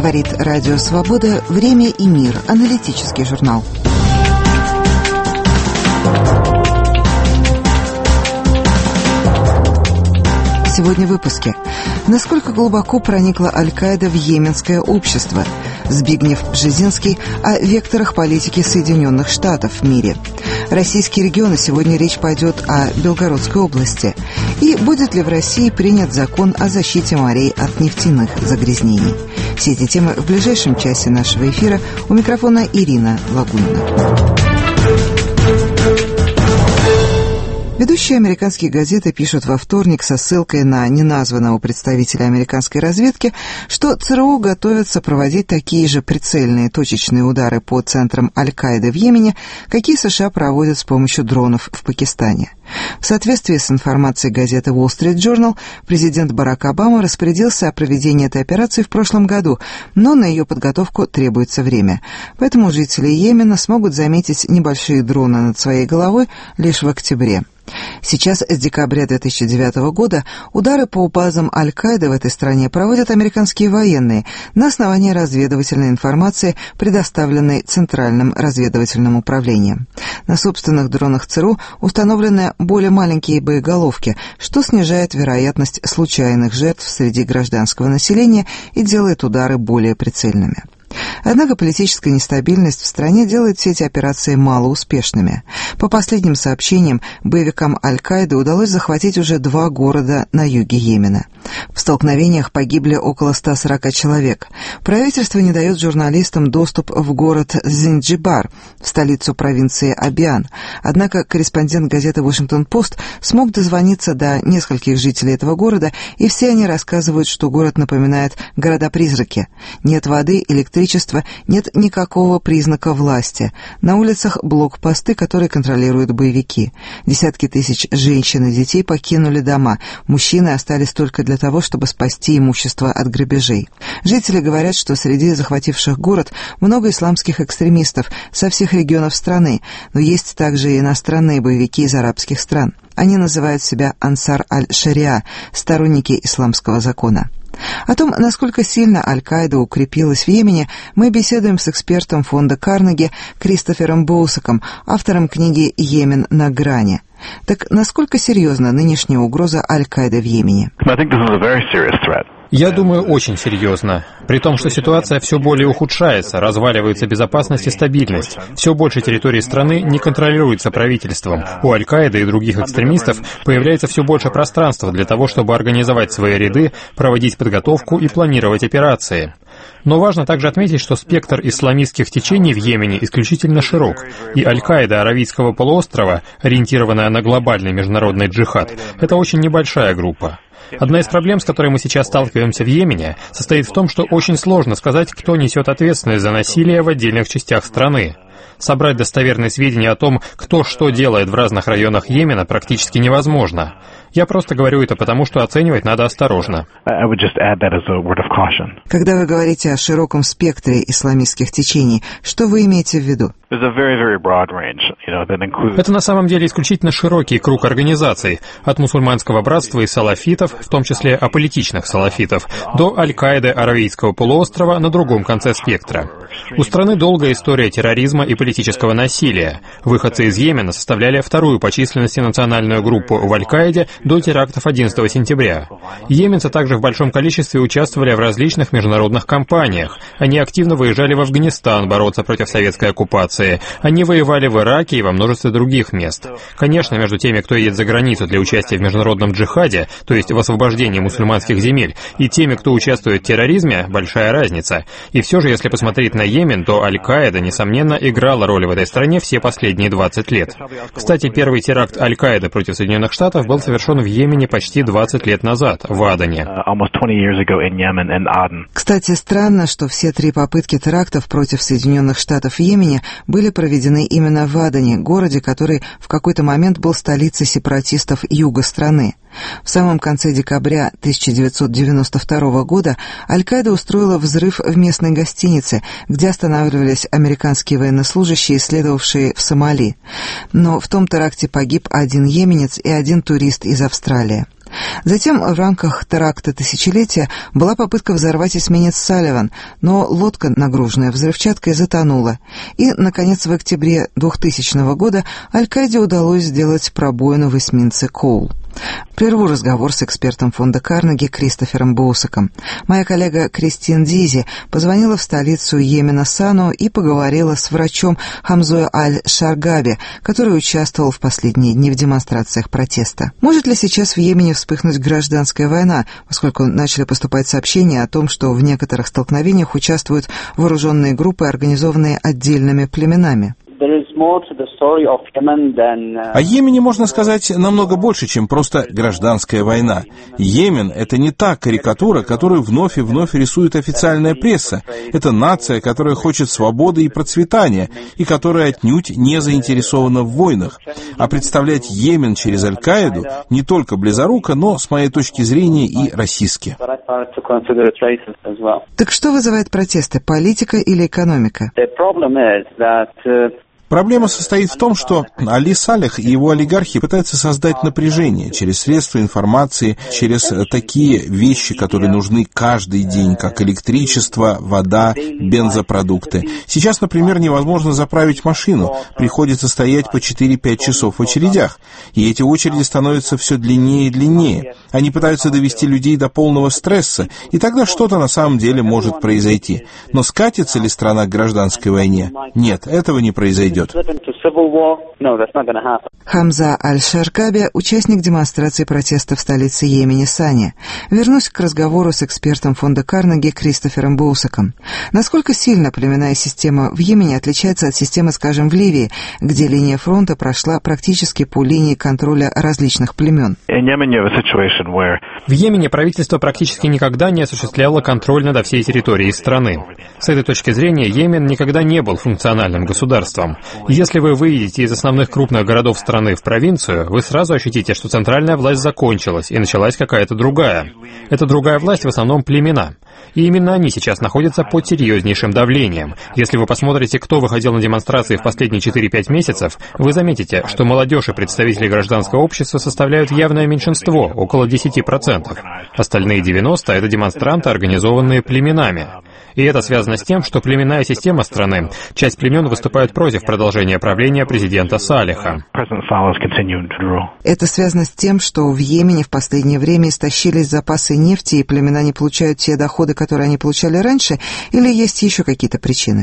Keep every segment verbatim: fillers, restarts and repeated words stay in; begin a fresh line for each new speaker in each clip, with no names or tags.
Говорит Радио Свобода. Время и мир. Аналитический журнал. Сегодня в выпуске. Насколько глубоко проникла Аль-Каида в йеменское общество? Збигнев Бжезинский о векторах политики Соединенных Штатов в мире. Российские регионы. Сегодня речь пойдет о Белгородской области. И будет ли в России принят закон о защите морей от нефтяных загрязнений? Все эти темы в ближайшем часе нашего эфира. У микрофона Ирина Лагунина. Ведущие американские газеты пишут во вторник со ссылкой на неназванного представителя американской разведки, что ЦРУ готовятся проводить такие же прицельные точечные удары по центрам Аль-Каиды в Йемене, какие США проводят с помощью дронов в Пакистане. В соответствии с информацией газеты Wall Street Journal, президент Барак Обама распорядился о проведении этой операции в прошлом году, но на ее подготовку требуется время. Поэтому жители Йемена смогут заметить небольшие дроны над своей головой лишь в октябре. Сейчас, с декабря две тысячи девятого года, удары по базам Аль-Каиды в этой стране проводят американские военные на основании разведывательной информации, предоставленной Центральным разведывательным управлением. На собственных дронах ЦРУ установлены более маленькие боеголовки, что снижает вероятность случайных жертв среди гражданского населения и делает удары более прицельными. Однако политическая нестабильность в стране делает все эти операции малоуспешными. По последним сообщениям, боевикам Аль-Каиды удалось захватить уже два города на юге Йемена. В столкновениях погибли около ста сорока человек. Правительство не дает журналистам доступ в город Зинджибар, в столицу провинции Абиан. Однако корреспондент газеты «Вашингтон-Пост» смог дозвониться до нескольких жителей этого города, и все они рассказывают, что город напоминает города-призраки. Нет воды, электричества, нет никакого признака власти. На улицах блокпосты, которые контролируют боевики. Десятки тысяч женщин и детей покинули дома. Мужчины остались только для того, чтобы спасти имущество от грабежей. Жители говорят, что среди захвативших город много исламских экстремистов со всех регионов страны, но есть также и иностранные боевики из арабских стран. Они называют себя Ансар аль-Шариа, сторонники исламского закона. О том, насколько сильно Аль-Каида укрепилась в Йемене, мы беседуем с экспертом фонда Карнеги Кристофером Боусаком, автором книги «Йемен на грани». Так насколько серьезна нынешняя угроза Аль-Каиды в Йемене?
Я думаю, очень серьезно. При том, что ситуация все более ухудшается, разваливается безопасность и стабильность. Все больше территории страны не контролируется правительством. У Аль-Каиды и других экстремистов появляется все больше пространства для того, чтобы организовать свои ряды, проводить подготовку и планировать операции. Но важно также отметить, что спектр исламистских течений в Йемене исключительно широк, и Аль-Каида Аравийского полуострова, ориентированная на глобальный международный джихад, это очень небольшая группа. Одна из проблем, с которой мы сейчас сталкиваемся в Йемене, состоит в том, что очень сложно сказать, кто несет ответственность за насилие в отдельных частях страны. Собрать достоверные сведения о том, кто что делает в разных районах Йемена, практически невозможно. Я просто говорю это потому, что оценивать надо осторожно.
Когда вы говорите о широком спектре исламистских течений, что вы имеете в виду?
Это на самом деле исключительно широкий круг организаций, от мусульманского братства и салафитов, в том числе аполитичных салафитов, до Аль-Каиды Аравийского полуострова на другом конце спектра. У страны долгая история терроризма и политического насилия. Выходцы из Йемена составляли вторую по численности национальную группу в Аль-Каиде до терактов одиннадцатого сентября. Йеменцы также в большом количестве участвовали в различных международных кампаниях. Они активно выезжали в Афганистан бороться против советской оккупации. Они воевали в Ираке и во множестве других мест. Конечно, между теми, кто едет за границу для участия в международном джихаде, то есть в освобождении мусульманских земель, и теми, кто участвует в терроризме, большая разница. И все же, если посмотреть на Йемен, то Аль-Каида, несомненно, играла роль в этой стране все последние двадцать лет. Кстати, первый теракт Аль-Каиды против Соединенных Штатов был совершен в Йемене почти двадцать лет назад, в Адане.
Кстати, странно, что все три попытки терактов против Соединенных Штатов в Йемене были проведены именно в Адане, городе, который в какой-то момент был столицей сепаратистов юга страны. В самом конце декабря тысяча девятьсот девяносто второго года Аль-Каида устроила взрыв в местной гостинице, где останавливались американские военнослужащие, следовавшие в Сомали. Но в том теракте погиб один йеменец и один турист из Австралии. Затем в рамках теракта тысячелетия была попытка взорвать эсминец «Салливан», но лодка, нагруженная взрывчаткой, затонула. И, наконец, в октябре двухтысячного года Аль-Каиде удалось сделать пробоину в эсминце «Коул». Прерву разговор с экспертом фонда Карнеги Кристофером Боусаком. Моя коллега Кристин Дизи позвонила в столицу Йемена Сану и поговорила с врачом Хамзой Аль-Шаргаби, который участвовал в последние дни в демонстрациях протеста. Может ли сейчас в Йемене вспыхнуть гражданская война, поскольку начали поступать сообщения о том, что в некоторых столкновениях участвуют вооруженные группы, организованные отдельными племенами?
О Йемене можно сказать намного больше, чем просто гражданская война. Йемен — это не та карикатура, которую вновь и вновь рисует официальная пресса. Это нация, которая хочет свободы и процветания, и которая отнюдь не заинтересована в войнах. А представлять Йемен через Аль-Каиду не только близоруко, но, с моей точки зрения, и расистски.
Так что вызывает протесты, политика или экономика?
Проблема состоит в том, что Али Салех и его олигархи пытаются создать напряжение через средства информации, через такие вещи, которые нужны каждый день, как электричество, вода, бензопродукты. Сейчас, например, невозможно заправить машину, приходится стоять по четыре-пять часов в очередях, и эти очереди становятся все длиннее и длиннее. Они пытаются довести людей до полного стресса, и тогда что-то на самом деле может произойти. Но скатится ли страна к гражданской войне? Нет, этого не произойдет.
Хамза Аль-Шаргаби, участник демонстрации протеста в столице Йемени Сане. Вернусь к разговору с экспертом фонда Карнеги Кристофером Боусаком. Насколько сильно племенная система в Йемене отличается от системы, скажем, в Ливии, где линия фронта прошла практически по линии контроля различных племен?
В Йемене правительство практически никогда не осуществляло контроль над всей территорией страны. С этой точки зрения Йемен никогда не был функциональным государством. Если вы выйдете из основных крупных городов страны в провинцию, вы сразу ощутите, что центральная власть закончилась, и началась какая-то другая. Эта другая власть в основном племена. И именно они сейчас находятся под серьезнейшим давлением. Если вы посмотрите, кто выходил на демонстрации в последние четыре-пять месяцев, вы заметите, что молодежь и представители гражданского общества составляют явное меньшинство, около десять процентов. Остальные девяносто процентов — это демонстранты, организованные племенами. И это связано с тем, что племенная система страны, часть племен выступают против продолжения правления президента Салеха.
Это связано с тем, что в Йемене в последнее время истощились запасы нефти, и племена не получают те доходы, которые они получали раньше, или есть еще какие-то причины?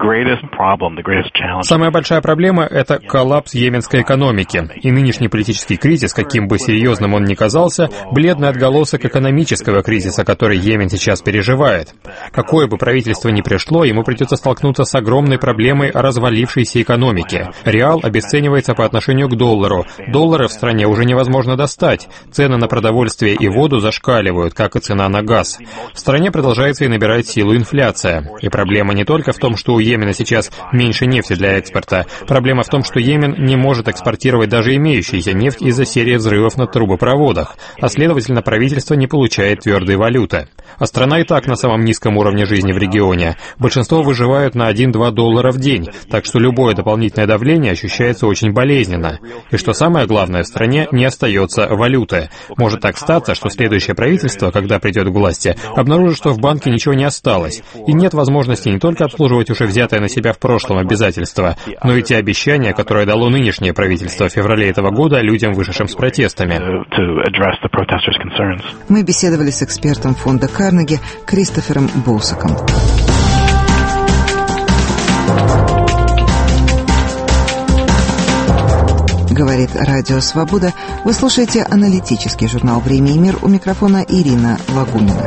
Самая большая проблема — это коллапс йеменской экономики. И нынешний политический кризис, каким бы серьезным он ни казался, бледный отголосок экономического кризиса, который Йемен сейчас переживает. Какое бы правительство ни пришло, ему придется столкнуться с огромной проблемой развалившейся экономики. Реал обесценивается по отношению к доллару. Доллары в стране уже невозможно достать. Цены на продовольствие и воду зашкаливают, как и цена на газ. В стране продолжается и набирает силу инфляция. И проблема не только в том, что у Йемена сейчас меньше нефти для экспорта. Проблема в том, что Йемен не может экспортировать даже имеющуюся нефть из-за серии взрывов на трубопроводах, а следовательно, правительство не получает твердой валюты. А страна и так на самом низком уровне жизни в регионе. Большинство выживают на один-два доллара в день, так что любое дополнительное давление ощущается очень болезненно. И что самое главное, в стране не остается валюты. Может так статься, что следующее правительство, когда придет к власти, обнаружит, что в банке ничего не осталось, и нет возможности не только обслуживать уже взятое на себя в прошлом обязательства, но и те обещания, которые дало нынешнее правительство в феврале этого года людям, вышедшим с протестами.
Мы беседовали с экспертом фонда Карнеги Кристофером Боусаком. Говорит Радио Свобода. Вы слушаете аналитический журнал «Время и мир». У микрофона Ирина Лагунина.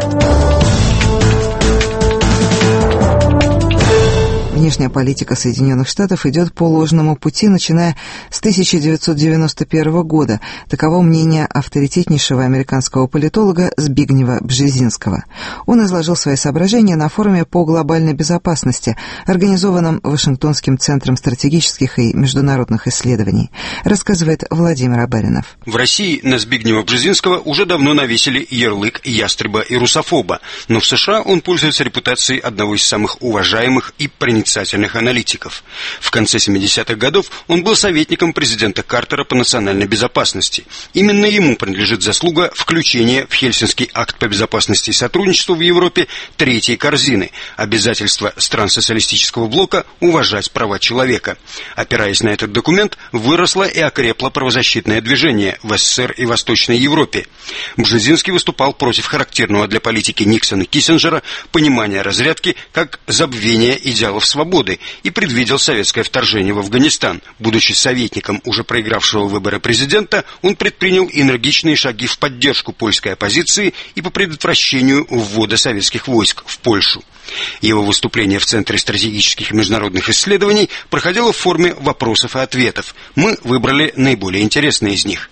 Внешняя политика Соединенных Штатов идет по ложному пути, начиная с тысяча девятьсот девяносто первого года. Таково мнение авторитетнейшего американского политолога Збигнева Бжезинского. Он изложил свои соображения на форуме по глобальной безопасности, организованном Вашингтонским центром стратегических и международных исследований. Рассказывает Владимир Абаринов.
В России на Збигнева Бжезинского уже давно навесили ярлык ястреба и русофоба, но в США он пользуется репутацией одного из самых уважаемых и проницательных проницательных аналитиков. В конце семидесятых годов он был советником президента Картера по национальной безопасности. Именно ему принадлежит заслуга включения в Хельсинский акт по безопасности и сотрудничеству в Европе третьей корзины – обязательства стран социалистического блока уважать права человека. Опираясь на этот документ, выросло и окрепло правозащитное движение в СССР и Восточной Европе. Бжезинский выступал против характерного для политики Никсона и Киссинджера понимания разрядки как забвения идеалов свободы и предвидел советское вторжение в Афганистан. Будучи советником уже проигравшего выборы президента, он предпринял энергичные шаги в поддержку польской оппозиции и по предотвращению ввода советских войск в Польшу. Его выступление в Центре стратегических и международных исследований проходило в форме вопросов и ответов. Мы выбрали наиболее интересные из них.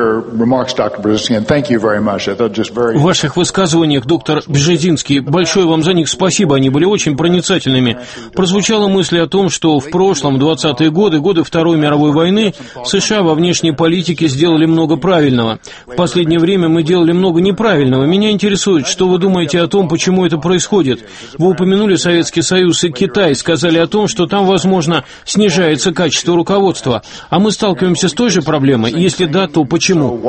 В ваших высказываниях, доктор Бжезинский, большое вам за них спасибо, они были очень проницательными. Прозвучала мысль о том, что в прошлом, двадцатые годы, годы Второй мировой войны, США во внешней политике сделали много правильного. В последнее время мы делали много неправильного. Меня интересует, что вы думаете о том, почему это происходит. Вы упомянули Советский Союз и Китай, сказали о том, что там, возможно, снижается качество руководства. А мы сталкиваемся с той же проблемой? Если да, то почему?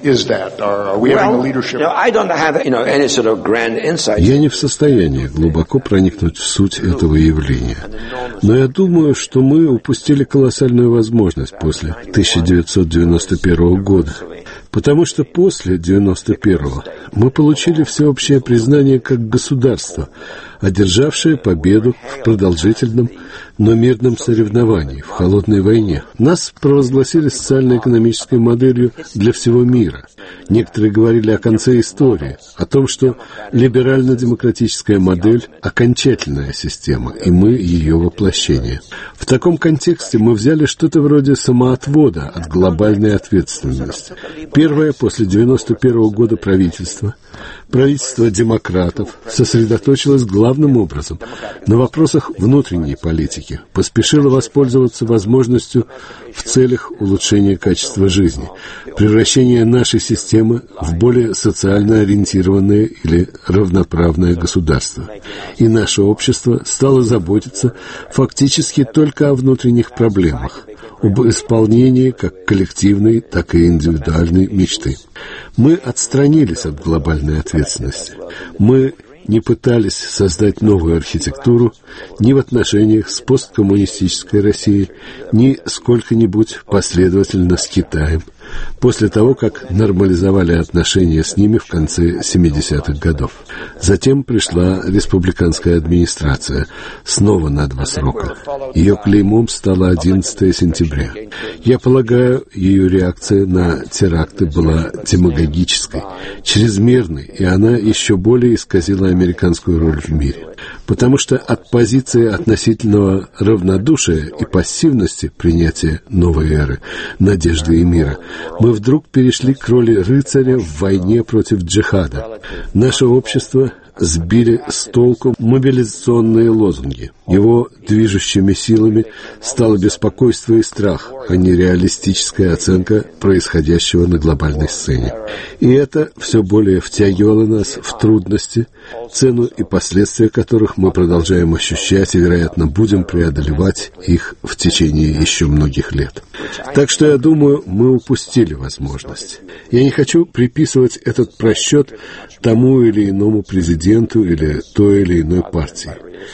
Я не в состоянии глубоко проникнуть в суть этого явления. Но я думаю, что мы упустили колоссальную возможность после тысяча девятьсот девяносто первого года. Потому что после девяносто первого мы получили всеобщее признание как государство, одержавшее победу в продолжительном, но мирном соревновании в холодной войне. Нас провозгласили социально-экономической моделью для всего мира. Некоторые говорили о конце истории, о том, что либерально-демократическая модель – окончательная система, и мы ее воплощение. В таком контексте мы взяли что-то вроде самоотвода от глобальной ответственности. Первое после девяносто первого года правительство, правительство демократов, сосредоточилось главным образом на вопросах внутренней политики, поспешило воспользоваться возможностью в целях улучшения качества жизни, превращения нашей системы в более социально ориентированное или равноправное государство. И наше общество стало заботиться фактически только о внутренних проблемах, об исполнении как коллективной, так и индивидуальной мечты. Мы отстранились от глобальной ответственности. Мы не пытались создать новую архитектуру ни в отношениях с посткоммунистической Россией, ни сколько-нибудь последовательно с Китаем, после того, как нормализовали отношения с ними в конце семидесятых годов. Затем пришла республиканская администрация, снова на два срока. Ее клеймом стало одиннадцатое сентября. Я полагаю, ее реакция на теракты была демагогической, чрезмерной, и она еще более исказила американскую роль в мире. Потому что от позиции относительного равнодушия и пассивности принятия новой эры, надежды и мира, мы вдруг перешли к роли рыцаря в войне против джихада. Наше общество сбили с толку мобилизационные лозунги. Его движущими силами стало беспокойство и страх, а не реалистическая оценка происходящего на глобальной сцене. И это все более втягивало нас в трудности, цену и последствия которых мы продолжаем ощущать и, вероятно, будем преодолевать их в течение еще многих лет. Так что, я думаю, мы упустили возможность. Я не хочу приписывать этот просчет тому или иному президенту или той или иной партии.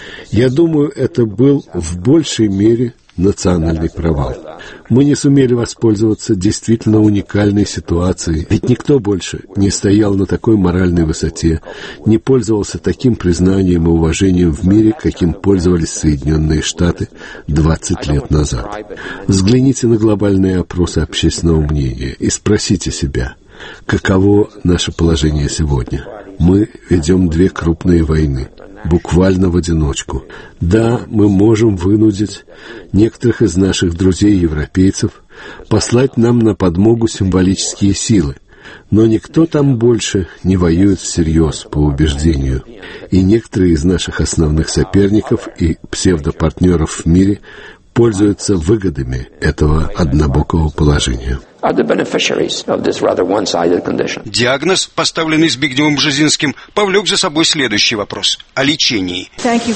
Я думаю, это был в большей мере национальный провал. Мы не сумели воспользоваться действительно уникальной ситуацией, ведь никто больше не стоял на такой моральной высоте, не пользовался таким признанием и уважением в мире, каким пользовались Соединенные Штаты двадцать лет назад. Взгляните на глобальные опросы общественного мнения и спросите себя, каково наше положение сегодня. Мы ведем две крупные войны, буквально в одиночку. Да, мы можем вынудить некоторых из наших друзей-европейцев послать нам на подмогу символические силы, но никто там больше не воюет всерьез по убеждению. И некоторые из наших основных соперников и псевдопартнеров в мире пользуются выгодами этого однобокого положения.
Диагноз, поставленный Збигневым Бжезинским, повлек за собой следующий вопрос – о лечении.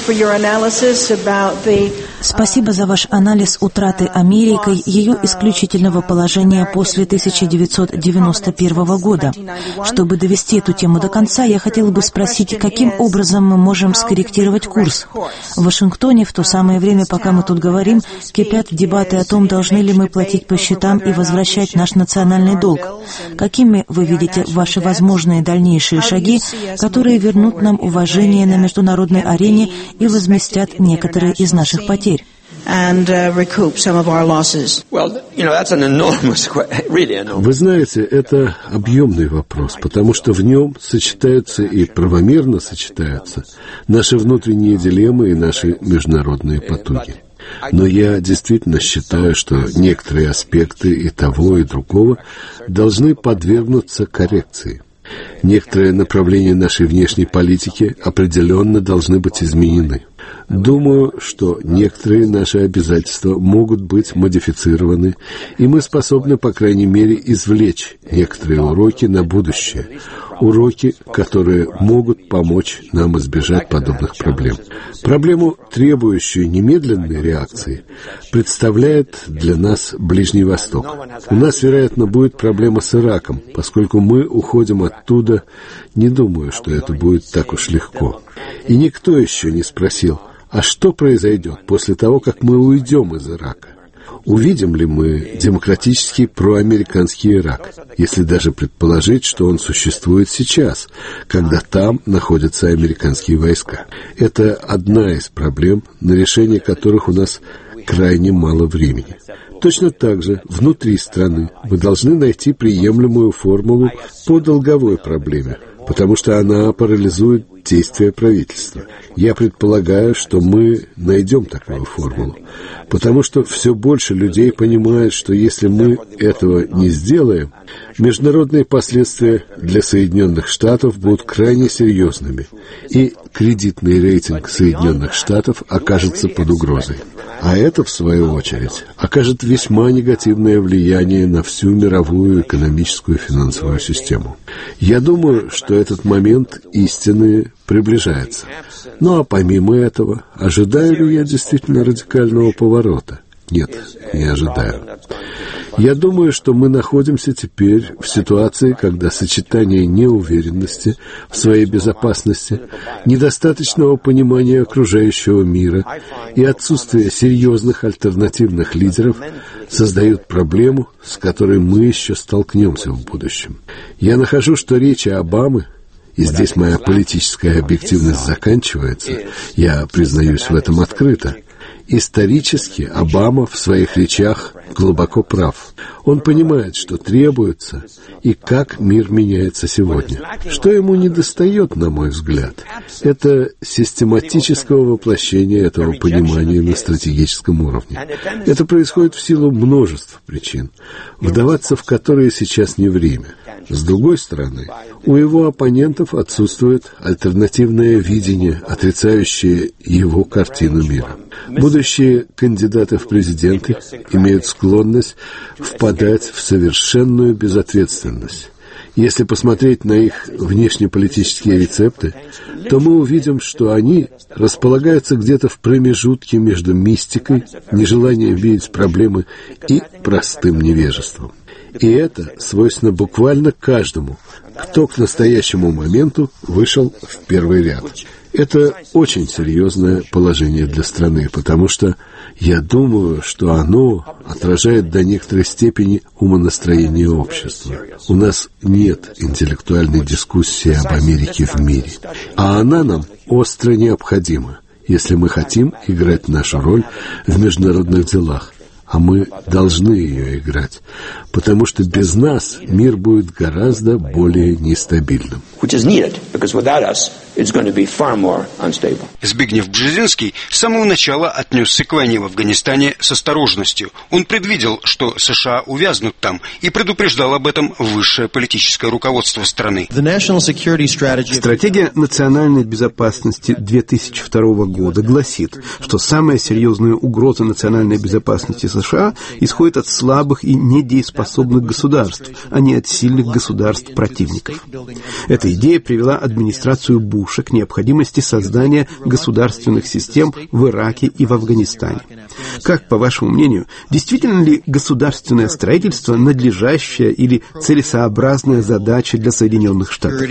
Спасибо за ваш анализ утраты Америкой ее исключительного положения после тысяча девятьсот девяносто первого года. Чтобы довести эту тему до конца, я хотела бы спросить, каким образом мы можем скорректировать курс. В Вашингтоне в то самое время, пока мы тут говорим, кипят дебаты о том, должны ли мы платить по счетам и возвращать наш национальный долг. Какими вы видите ваши возможные дальнейшие шаги, которые вернут нам уважение на международной арене и возместят некоторые из наших потерь?
And, uh, recoup some of our losses. Well, you know, that's an enormous, really enormous. Вы знаете, это объемный вопрос, потому что в нем сочетаются и правомерно сочетаются наши внутренние дилеммы и наши международные потуги. Но я действительно считаю, что некоторые аспекты и того, и другого должны подвергнуться коррекции. Некоторые направления нашей внешней политики определенно должны быть изменены. Думаю, что некоторые наши обязательства могут быть модифицированы, и мы способны, по крайней мере, извлечь некоторые уроки на будущее. Уроки, которые могут помочь нам избежать подобных проблем. Проблему, требующую немедленной реакции, представляет для нас Ближний Восток. У нас, вероятно, будет проблема с Ираком, поскольку мы уходим оттуда, не думаю, что это будет так уж легко. И никто еще не спросил, а что произойдет после того, как мы уйдем из Ирака? Увидим ли мы демократический проамериканский Ирак, если даже предположить, что он существует сейчас, когда там находятся американские войска? Это одна из проблем, на решение которых у нас крайне мало времени. Точно так же внутри страны мы должны найти приемлемую формулу по долговой проблеме, потому что она парализует действия правительства. Я предполагаю, что мы найдем такую формулу, потому что все больше людей понимают, что если мы этого не сделаем, международные последствия для Соединенных Штатов будут крайне серьезными, и кредитный рейтинг Соединенных Штатов окажется под угрозой. А это, в свою очередь, окажет весьма негативное влияние на всю мировую экономическую и финансовую систему. Я думаю, что этот момент истины приближается. Ну а помимо этого, ожидаю ли я действительно радикального поворота? Нет, не ожидаю. Я думаю, что мы находимся теперь в ситуации, когда сочетание неуверенности в своей безопасности, недостаточного понимания окружающего мира и отсутствие серьезных альтернативных лидеров создают проблему, с которой мы еще столкнемся в будущем. Я нахожу, что речи Обамы, и здесь моя политическая объективность заканчивается, я признаюсь в этом открыто, исторически Обама в своих речах глубоко прав. Он понимает, что требуется и как мир меняется сегодня. Что ему недостает, на мой взгляд, это систематического воплощения этого понимания на стратегическом уровне. Это происходит в силу множества причин, вдаваться в которые сейчас не время. С другой стороны, у его оппонентов отсутствует альтернативное видение, отрицающее его картину мира. Будущие кандидаты в президенты имеют склонность впадать в совершенную безответственность. Если посмотреть на их внешнеполитические рецепты, то мы увидим, что они располагаются где-то в промежутке между мистикой, нежеланием видеть проблемы и простым невежеством. И это свойственно буквально каждому, кто к настоящему моменту вышел в первый ряд. Это очень серьезное положение для страны, потому что я думаю, что оно отражает до некоторой степени умонастроение общества. У нас нет интеллектуальной дискуссии об Америке в мире, а она нам остро необходима, если мы хотим играть нашу роль в международных делах. А мы должны ее играть, потому что без нас мир будет гораздо более нестабильным.
Збигнев Бжезинский с самого начала отнесся к войне в Афганистане с осторожностью. Он предвидел, что США увязнут там, и предупреждал об этом высшее политическое руководство страны.
Стратегия национальной безопасности две тысячи второго года гласит, что самая серьезная угроза национальной безопасности США США исходит от слабых и недееспособных государств, а не от сильных государств-противников. Эта идея привела администрацию Буша к необходимости создания государственных систем в Ираке и в Афганистане. Как, по вашему мнению, действительно ли государственное строительство надлежащая или целесообразная задача для Соединенных Штатов?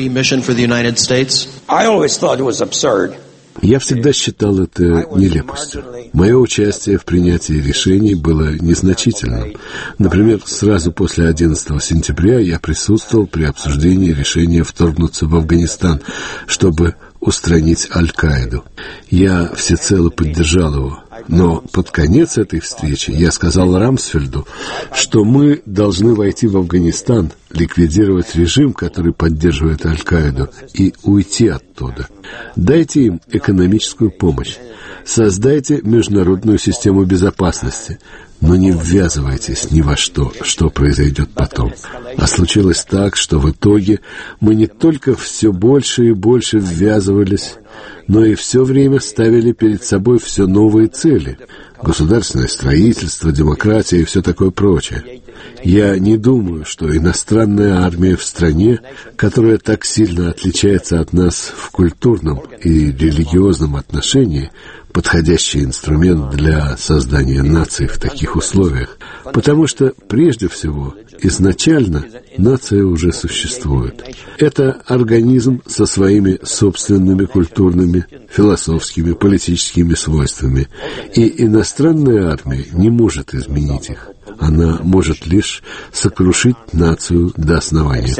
Я всегда считал это нелепостью. Мое участие в принятии решений было незначительным. Например, сразу после одиннадцатого сентября я присутствовал при обсуждении решения вторгнуться в Афганистан, чтобы устранить Аль-Каиду. Я всецело поддержал его. Но под конец этой встречи я сказал Рамсфельду, что мы должны войти в Афганистан, ликвидировать режим, который поддерживает Аль-Каиду, и уйти оттуда. Дайте им экономическую помощь. Создайте международную систему безопасности, но не ввязывайтесь ни во что, что произойдет потом. А случилось так, что в итоге мы не только все больше и больше ввязывались, но и все время ставили перед собой все новые цели. Государственное строительство, демократия и все такое прочее. Я не думаю, что иностранная армия в стране, которая так сильно отличается от нас в культурном и религиозном отношении, подходящий инструмент для создания нации в таких условиях. Потому что, прежде всего, изначально нация уже существует. Это организм со своими собственными культурными, философскими, политическими свойствами. И иностранная армия не может изменить их. Она может лишь сокрушить нацию до основания.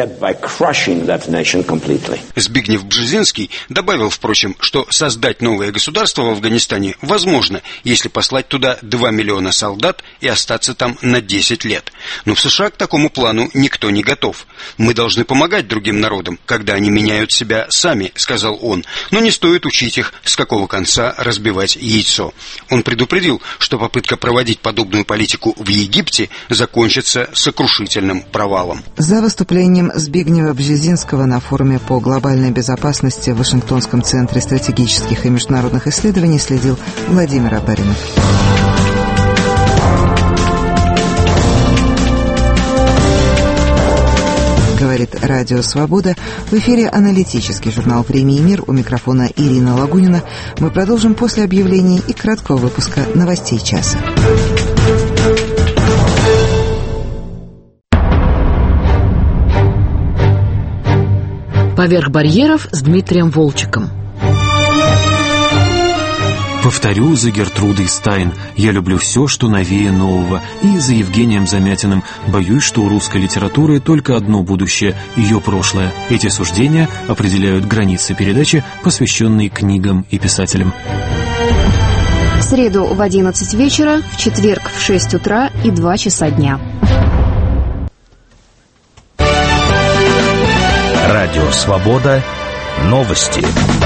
Збигнев Бжезинский добавил, впрочем, что создать новое государство в Афганистане возможно, если послать туда два миллиона солдат и остаться там на десять лет. Но в США к такому плану никто не готов. «Мы должны помогать другим народам, когда они меняют себя сами», — сказал он, «но не стоит учить их, с какого конца разбивать яйцо». Он предупредил, что попытка проводить подобную политику в Египте закончится сокрушительным провалом.
За выступлением Збигнева Бжезинского на форуме по глобальной безопасности в Вашингтонском центре стратегических и международных исследований следил Владимир Абаринов. Говорит Радио Свобода. В эфире аналитический журнал «Премии Мир». У микрофона Ирина Лагунина. Мы продолжим после объявлений и краткого выпуска новостей часа.
«Поверх барьеров» с Дмитрием Волчеком.
Повторю за Гертрудой Стайн: я люблю все, что новее нового. И за Евгением Замятиным: боюсь, что у русской литературы только одно будущее — ее прошлое. Эти суждения определяют границы передачи, посвященной книгам и писателям.
В среду в одиннадцать вечера, в четверг в шесть утра и два часа дня.
Радио «Свобода». Новости.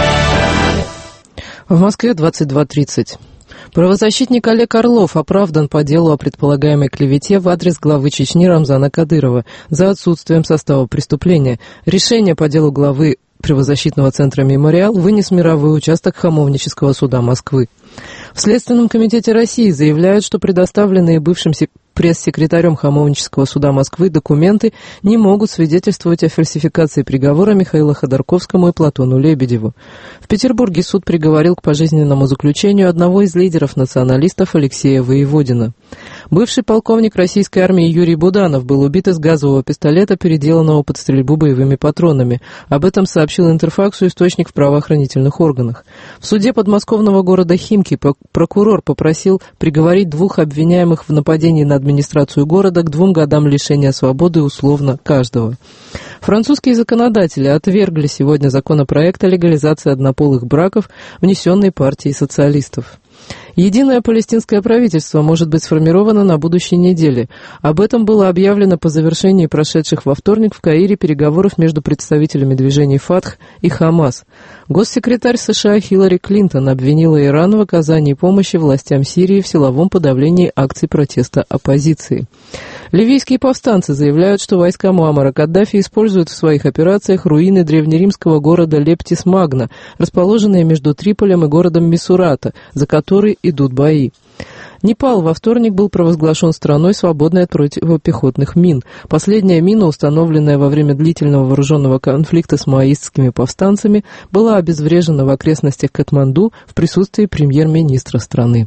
В Москве двадцать два тридцать. Правозащитник Олег Орлов оправдан по делу о предполагаемой клевете в адрес главы Чечни Рамзана Кадырова за отсутствием состава преступления. Решение по делу главы правозащитного центра «Мемориал» вынес мировой участок Хамовнического суда Москвы. В Следственном комитете России заявляют, что предоставленные бывшим пресс-секретарем Хамовнического суда Москвы документы не могут свидетельствовать о фальсификации приговора Михаилу Ходорковскому и Платону Лебедеву. В Петербурге суд приговорил к пожизненному заключению одного из лидеров националистов Алексея Воеводина. Бывший полковник российской армии Юрий Буданов был убит из газового пистолета, переделанного под стрельбу боевыми патронами. Об этом сообщил Интерфаксу источник в правоохранительных органах. В суде подмосковного города Химки прокурор попросил приговорить двух обвиняемых в нападении на администрацию города к двум годам лишения свободы условно каждого. Французские законодатели отвергли сегодня законопроект о легализации однополых браков, внесенный партией социалистов. Единое палестинское правительство может быть сформировано на будущей неделе. Об этом было объявлено по завершении прошедших во вторник в Каире переговоров между представителями движений «Фатх» и «Хамас». Госсекретарь США Хиллари Клинтон обвинила Иран в оказании помощи властям Сирии в силовом подавлении акций протеста оппозиции. Ливийские повстанцы заявляют, что войска Муаммара Каддафи используют в своих операциях руины древнеримского города Лептис-Магна, расположенные между Триполем и городом Мисурата, за который идут бои. Непал во вторник был провозглашен страной, свободной от противопехотных мин. Последняя мина, установленная во время длительного вооруженного конфликта с маоистскими повстанцами, была обезврежена в окрестностях Катманду в присутствии премьер-министра страны.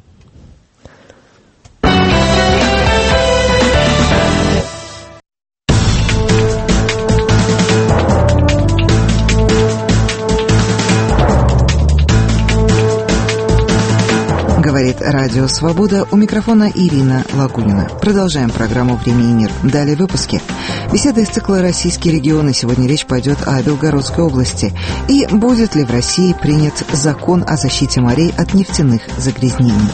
Говорит Радио Свобода, у микрофона Ирина Лагунина. Продолжаем программу «Время и мир». Далее выпуски. Беседа из цикла «Российские регионы». Сегодня речь пойдет о Белгородской области. И будет ли в России принят закон о защите морей от нефтяных загрязнений.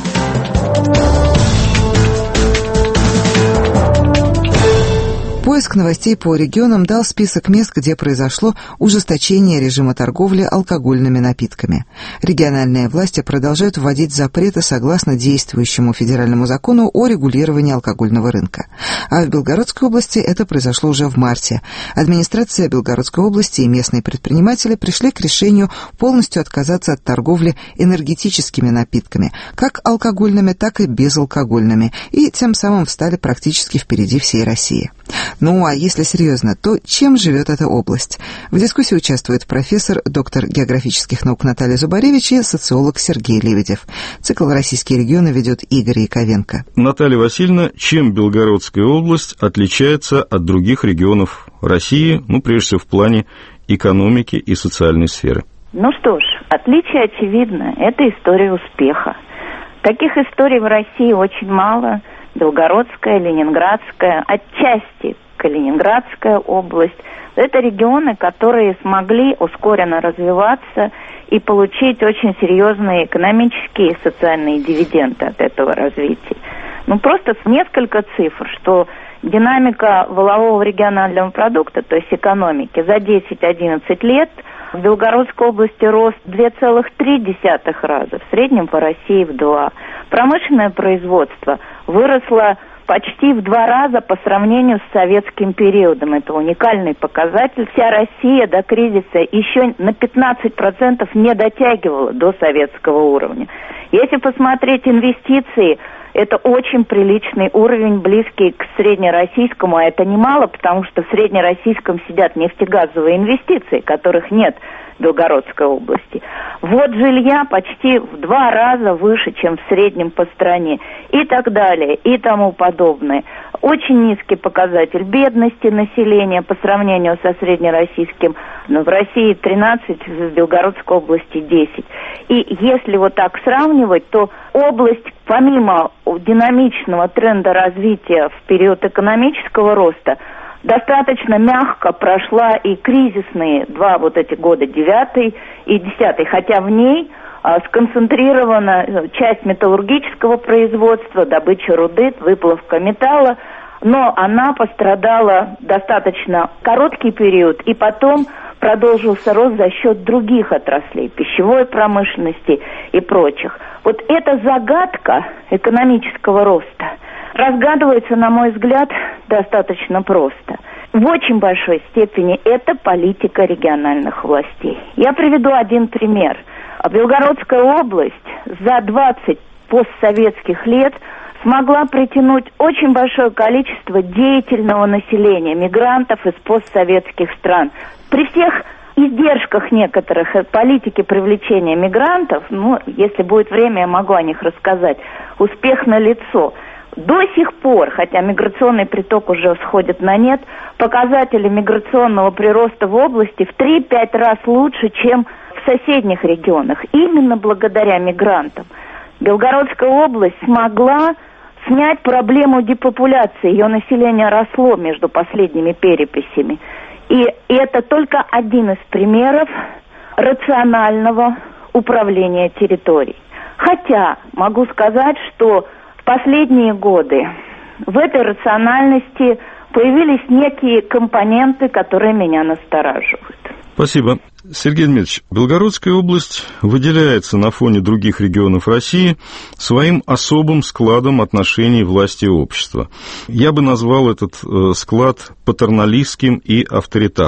Поиск новостей по регионам дал список мест, где произошло ужесточение режима торговли алкогольными напитками. Региональные власти продолжают вводить запреты согласно действующему федеральному закону о регулировании алкогольного рынка. А в Белгородской области это произошло уже в марте. Администрация Белгородской области и местные предприниматели пришли к решению полностью отказаться от торговли энергетическими напитками, как алкогольными, так и безалкогольными, и тем самым встали практически впереди всей России. Ну, а если серьезно, то чем живет эта область? В дискуссии участвует профессор, доктор географических наук Наталья Зубаревич и социолог Сергей Лебедев. Цикл «Российские регионы» ведет Игорь Яковенко.
Наталья Васильевна, чем Белгородская область отличается от других регионов России, ну, прежде всего, в плане экономики и социальной сферы?
Ну что ж, отличие очевидно. Это история успеха. Таких историй в России очень мало. Белгородская, Ленинградская, отчасти Калининградская область. Это регионы, которые смогли ускоренно развиваться и получить очень серьезные экономические и социальные дивиденды от этого развития. Ну, просто несколько цифр, что динамика валового регионального продукта, то есть экономики, за десять-одиннадцать лет в Белгородской области рост два целых три десятых раза, в среднем по России в два. Промышленное производство выросло почти в два раза по сравнению с советским периодом. Это уникальный показатель. Вся Россия до кризиса еще на пятнадцать процентов не дотягивала до советского уровня. Если посмотреть инвестиции, это очень приличный уровень, близкий к среднероссийскому, а это немало, потому что в среднероссийском сидят нефтегазовые инвестиции, которых нет в Белгородской области. Вот жилья почти в два раза выше, чем в среднем по стране, и так далее, и тому подобное. Очень низкий показатель бедности населения по сравнению со среднероссийским. Но в России тринадцать, в Белгородской области десять. И если вот так сравнивать, то область, помимо динамичного тренда развития в период экономического роста, достаточно мягко прошла и кризисные два вот эти года, девятый и десятый, хотя в ней а, сконцентрирована часть металлургического производства, добыча руды, выплавка металла, но она пострадала достаточно короткий период, и потом продолжился рост за счет других отраслей, пищевой промышленности и прочих. Вот эта загадка экономического роста разгадывается, на мой взгляд, достаточно просто. В очень большой степени это политика региональных властей. Я приведу один пример. Белгородская область за двадцать постсоветских лет смогла притянуть очень большое количество деятельного населения, мигрантов из постсоветских стран. При всех издержках некоторых политики привлечения мигрантов, ну, если будет время, я могу о них рассказать, успех налицо. До сих пор, хотя миграционный приток уже сходит на нет, показатели миграционного прироста в области в три-пять раз лучше, чем в соседних регионах. Именно благодаря мигрантам. Белгородская область смогла снять проблему депопуляции. Ее население росло между последними переписями. И это только один из примеров рационального управления территорией. Хотя могу сказать, что в последние годы в этой рациональности появились некие компоненты, которые меня настораживают.
Спасибо. Сергей Дмитриевич, Белгородская область выделяется на фоне других регионов России своим особым складом отношений власти и общества. Я бы назвал этот э, склад патерналистским и авторитарным.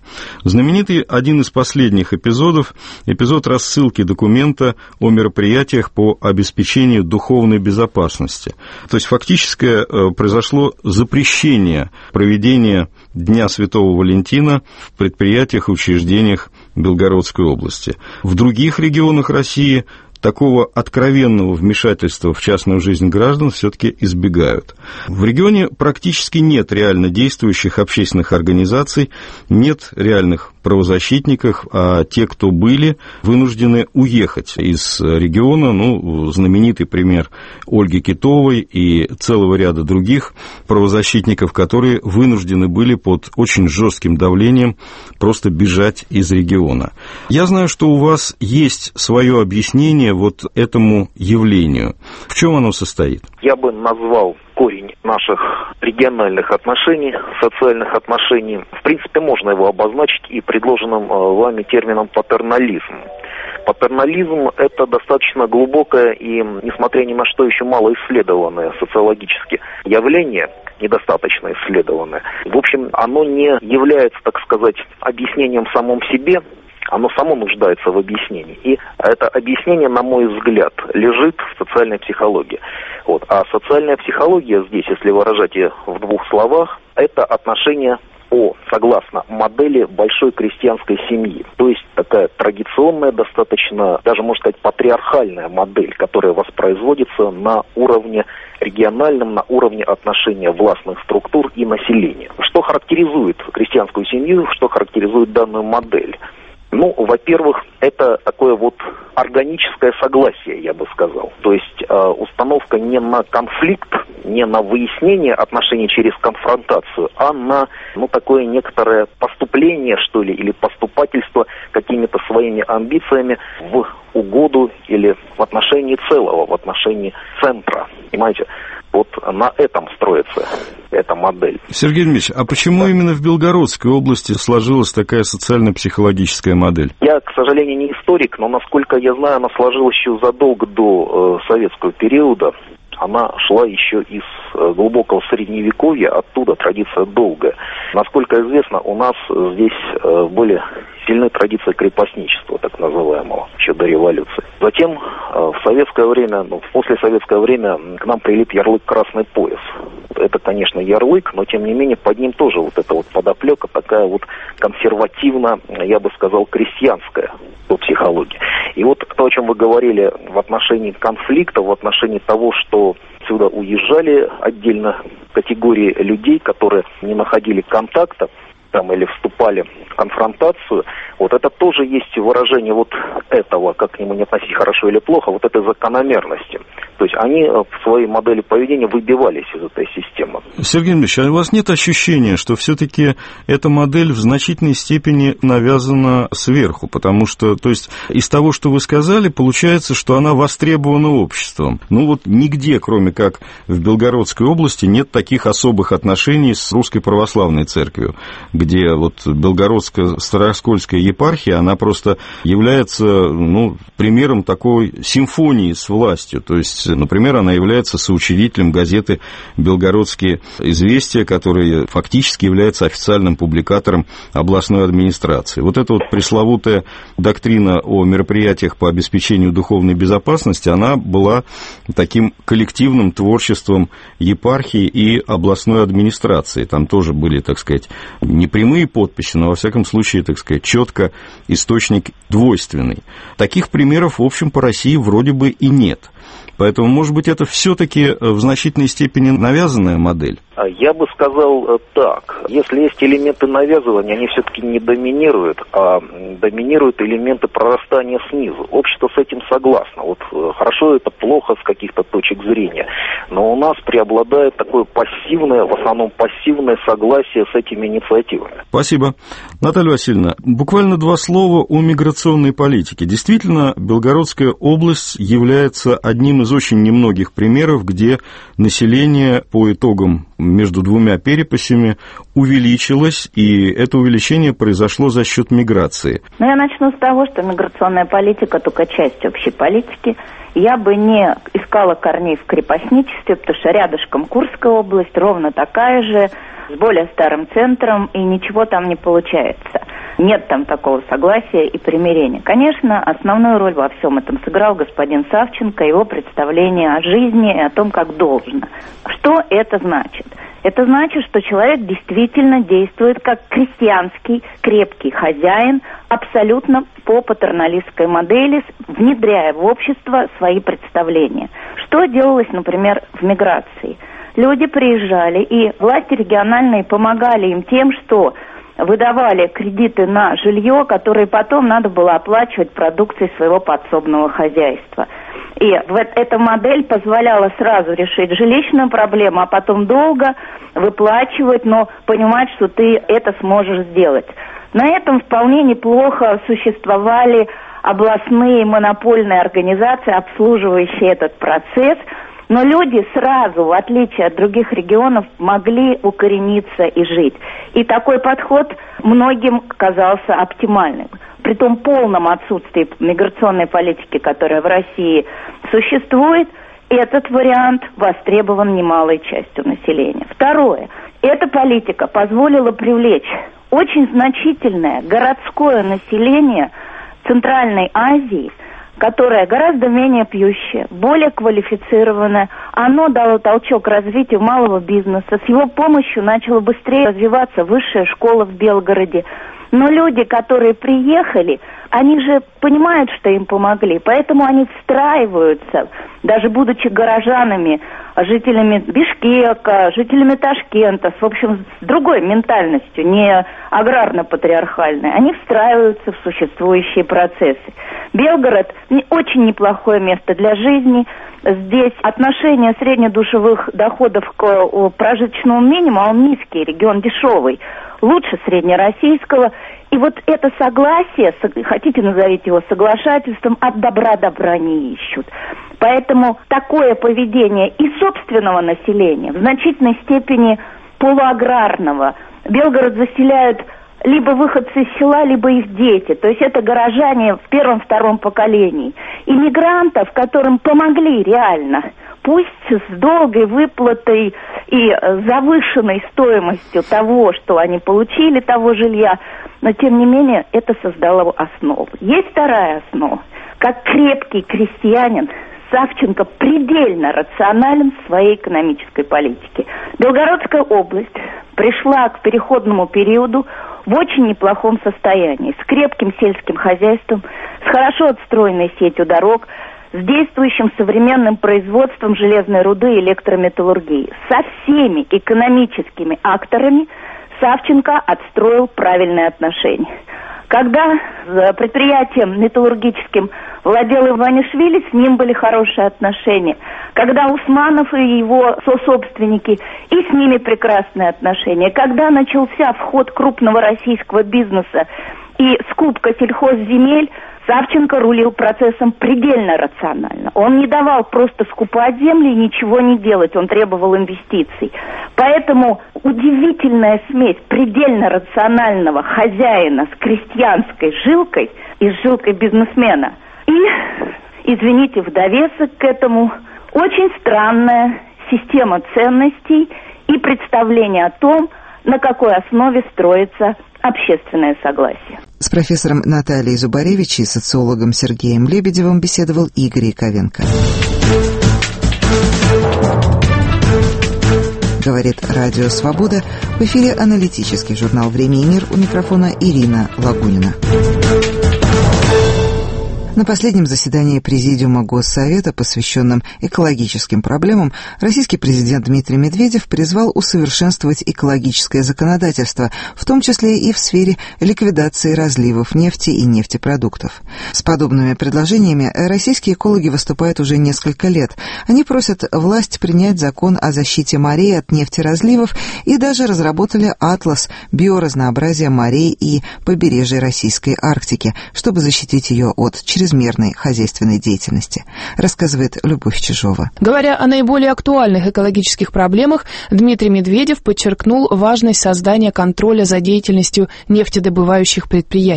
Знаменитый один из последних эпизодов, эпизод рассылки документа о мероприятиях по обеспечению духовной безопасности. То есть фактически произошло запрещение проведения Дня Святого Валентина в предприятиях и учреждениях Белгородской области. В других регионах России такого откровенного вмешательства в частную жизнь граждан все-таки избегают. В регионе практически нет реально действующих общественных организаций, нет реальных правозащитников, а те, кто были, вынуждены уехать из региона. Ну, знаменитый пример Ольги Китовой и целого ряда других правозащитников, которые вынуждены были под очень жестким давлением просто бежать из региона. Я знаю, что у вас есть свое объяснение вот этому явлению. В чем оно состоит?
Я бы назвал корень наших региональных отношений, социальных отношений. В принципе, можно его обозначить и предложенным вами термином патернализм. Патернализм – это достаточно глубокое и, несмотря ни на что, еще мало исследованное социологически явление, недостаточно исследованное. В общем, оно не является, так сказать, объяснением в самом себе, оно само нуждается в объяснении. И это объяснение, на мой взгляд, лежит в социальной психологии. Вот. А социальная психология здесь, если выражать ее в двух словах, это отношение по, согласно модели большой крестьянской семьи. То есть такая традиционная, достаточно, даже можно сказать, патриархальная модель, которая воспроизводится на уровне региональном, на уровне отношения властных структур и населения. Что характеризует крестьянскую семью, что характеризует данную модель? Ну, во-первых, это такое вот органическое согласие, я бы сказал. То есть э, установка не на конфликт, не на выяснение отношений через конфронтацию, а на, ну, такое некоторое поступление, что ли, или поступательство какими-то своими амбициями в угоду или в отношении целого, в отношении центра. Понимаете? Вот на этом строится эта модель.
Сергей Дмитриевич, а почему да. именно в Белгородской области сложилась такая социально-психологическая модель?
Я, к сожалению, не историк, но, насколько я знаю, она сложилась еще задолго до э, советского периода. Она шла еще из э, глубокого средневековья, оттуда традиция долгая. Насколько известно, у нас здесь э, были сильны традиции крепостничества, так называемого, еще до революции. Затем э, в советское время, ну, в послесоветское время к нам прилип ярлык «Красный пояс». Это, конечно, ярлык, но, тем не менее, под ним тоже вот эта вот подоплека такая вот консервативно, я бы сказал, крестьянская по психологии. И вот то, о чем вы говорили в отношении конфликта, в отношении того, что сюда уезжали отдельно категории людей, которые не находили контакта, там, или вступали в конфронтацию, вот это тоже есть выражение вот этого, как к нему не относить хорошо или плохо, вот этой закономерности. То есть они в своей модели поведения выбивались из этой системы.
Сергей Ильич, а у вас нет ощущения, что все-таки эта модель в значительной степени навязана сверху? Потому что, то есть, из того, что вы сказали, получается, что она востребована обществом. Ну вот нигде, кроме как в Белгородской области, нет таких особых отношений с Русской Православной Церковью, где вот Белгородская Староскольская епархия, она просто является, ну, примером такой симфонии с властью. То есть, например, она является соучредителем газеты «Белгородские известия», которая фактически является официальным публикатором областной администрации. Вот эта вот пресловутая доктрина о мероприятиях по обеспечению духовной безопасности, она была таким коллективным творчеством епархии и областной администрации. Там тоже были, так сказать, не прямые подписи, но, во всяком случае, так сказать, четко источник двойственный. Таких примеров, в общем, по России вроде бы и нет. Поэтому, может быть, это все-таки в значительной степени навязанная модель?
Я бы сказал так. Если есть элементы навязывания, они все-таки не доминируют, а доминируют элементы прорастания снизу. Общество с этим согласно. Вот хорошо это, плохо с каких-то точек зрения. Но у нас преобладает такое пассивное, в основном пассивное согласие с этими инициативами.
Спасибо. Наталья Васильевна, буквально два слова о миграционной политике. Действительно, Белгородская область является одним из очень немногих примеров, где население по итогам между двумя переписями увеличилось, и это увеличение произошло за счет миграции.
Ну, я начну с того, что миграционная политика только часть общей политики. Я бы не искала корней в крепостничестве, потому что рядышком Курская область, ровно такая же, с более старым центром, и ничего там не получается. Нет там такого согласия и примирения. Конечно, основную роль во всем этом сыграл господин Савченко, его представление о жизни и о том, как должно. Что это значит? Это значит, что человек действительно действует как крестьянский, крепкий хозяин, абсолютно по патерналистской модели, внедряя в общество свои представления. Что делалось, например, в миграции? Люди приезжали, и власти региональные помогали им тем, что выдавали кредиты на жилье, которые потом надо было оплачивать продукцией своего подсобного хозяйства. И эта модель позволяла сразу решить жилищную проблему, а потом долго выплачивать, но понимать, что ты это сможешь сделать. На этом вполне неплохо существовали областные монопольные организации, обслуживающие этот процесс. Но люди сразу, в отличие от других регионов, могли укорениться и жить. И такой подход многим казался оптимальным. При том полном отсутствии миграционной политики, которая в России существует, этот вариант востребован немалой частью населения. Второе. Эта политика позволила привлечь очень значительное городское население Центральной Азии, которое гораздо менее пьющее, более квалифицированное. Оно дало толчок развитию малого бизнеса. С его помощью начала быстрее развиваться высшая школа в Белгороде. Но люди, которые приехали, они же понимают, что им помогли, поэтому они встраиваются, даже будучи горожанами, жителями Бишкека, жителями Ташкента, с, в общем, с другой ментальностью, не аграрно-патриархальной. Они встраиваются в существующие процессы. Белгород – очень неплохое место для жизни. Здесь отношение среднедушевых доходов к прожиточному минимуму, а он низкий, регион дешевый, лучше среднероссийского. И вот это согласие, хотите назовите его соглашательством, от добра добра не ищут. Поэтому такое поведение и собственного населения, в значительной степени полуаграрного, Белгород заселяют либо выходцы из села, либо их дети. То есть это горожане в первом-втором поколении. Иммигрантов, которым помогли реально, пусть с долгой выплатой и завышенной стоимостью того, что они получили, того жилья, но тем не менее это создало основу. Есть вторая основа. Как крепкий крестьянин, Савченко предельно рационален в своей экономической политике. Белгородская область пришла к переходному периоду в очень неплохом состоянии, с крепким сельским хозяйством, с хорошо отстроенной сетью дорог, с действующим современным производством железной руды и электрометаллургии. Со всеми экономическими акторами Савченко отстроил правильные отношения. Когда предприятием металлургическим владел Иванишвили, с ним были хорошие отношения. Когда Усманов и его сособственники, и с ними прекрасные отношения. Когда начался вход крупного российского бизнеса и скупка сельхозземель, Савченко рулил процессом предельно рационально. Он не давал просто скупать земли и ничего не делать, он требовал инвестиций. Поэтому удивительная смесь предельно рационального хозяина с крестьянской жилкой и с жилкой бизнесмена. И, извините, в довесок к этому очень странная система ценностей и представление о том, на какой основе строится общественное согласие.
С профессором Натальей Зубаревич и социологом Сергеем Лебедевым беседовал Игорь Яковенко. Говорит Радио Свобода. В эфире аналитический журнал «Время и мир». У микрофона Ирина Лагунина. На последнем заседании Президиума Госсовета, посвященном экологическим проблемам, российский президент Дмитрий Медведев призвал усовершенствовать экологическое законодательство, в том числе и в сфере ликвидации разливов нефти и нефтепродуктов. С подобными предложениями российские экологи выступают уже несколько лет. Они просят власть принять закон о защите морей от нефтеразливов и даже разработали атлас биоразнообразия морей и побережья Российской Арктики, чтобы защитить ее от чрезмерной чрезмерной хозяйственной деятельности, рассказывает Любовь Чижова.
Говоря о наиболее актуальных экологических проблемах, Дмитрий Медведев подчеркнул важность создания контроля за деятельностью нефтедобывающих предприятий.